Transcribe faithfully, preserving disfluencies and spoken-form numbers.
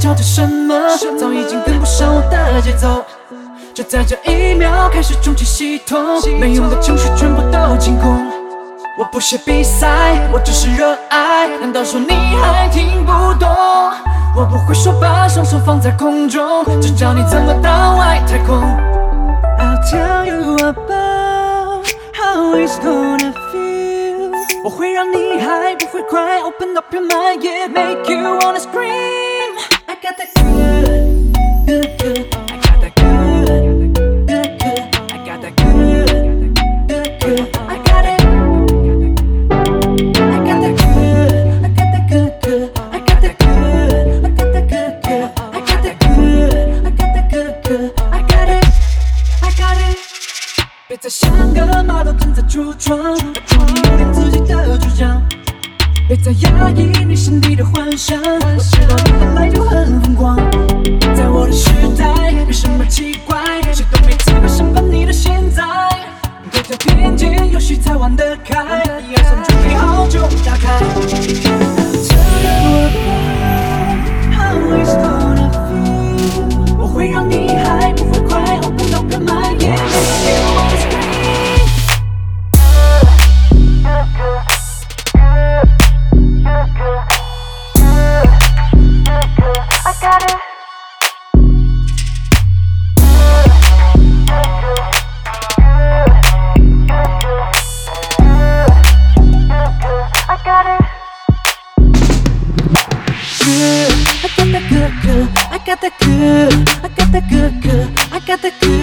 吵着什么，早已经跟不上我的节奏。就在这一秒开始重启系统，没用的情绪全部都清空。我不是比赛，我只是热爱。难道说你还听不懂？我不会说把双手放在空中，只教你怎么到外太空。I'll tell you about how it's gonna feel。我会让你嗨，不会 cry。Open up your mind, yeah, make you wanna scream。I got that good, good, good. I got that good, good, good. I got that good, good, good. I got it. I got that good, I got that good, good. I got that good, I got that good, good. I got that good, I got that good, good. I got it, I got it。别再像个马路正在橱窗，拜托你有点自己的主张。别再压抑你心底的幻想，我知道你本来就很疯狂。在我的时代，没什么奇怪，谁都没资格审判你的现在。别再偏见，游戏才玩得开，一二三，准备好就打开。How it's gonna feel？ 我会让你嗨，不会快 ，Open up your mind, yeah, make you wanna scream。I got it. I got it. Good. I got that good, good. I got that good. I got that good, good. I got that good.